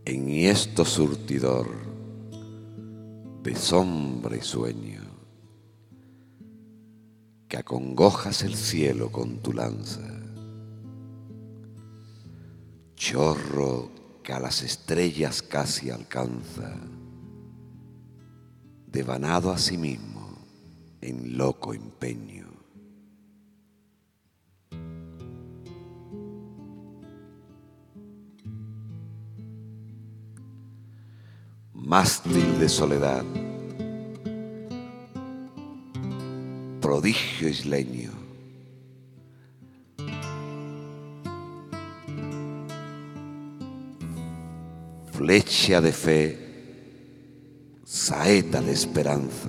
enhiesto surtidor de sombra y sueño, que acongojas el cielo con tu lanza, chorro que a las estrellas casi alcanza, devanado a sí mismo en loco empeño. Mástil de soledad, prodigio isleño, flecha de fe, saeta de esperanza,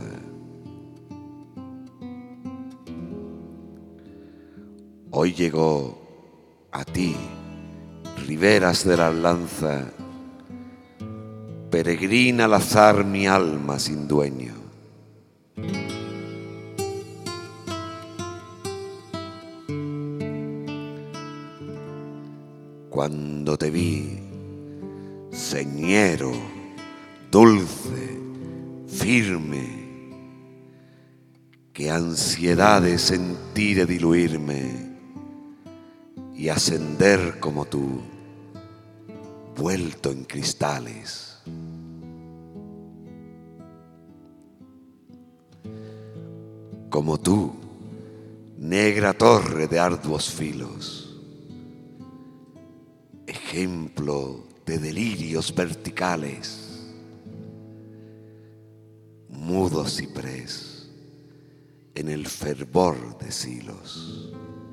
hoy llegó a ti, riberas de la Arlanza, peregrina al azar mi alma sin dueño. Cuando te vi, señero, dulce, firme, qué ansiedades sentí de diluirme y ascender como tú, vuelto en cristales. Como tú, negra torre de arduos filos, ejemplo de delirios verticales, mudo ciprés en el fervor de silos.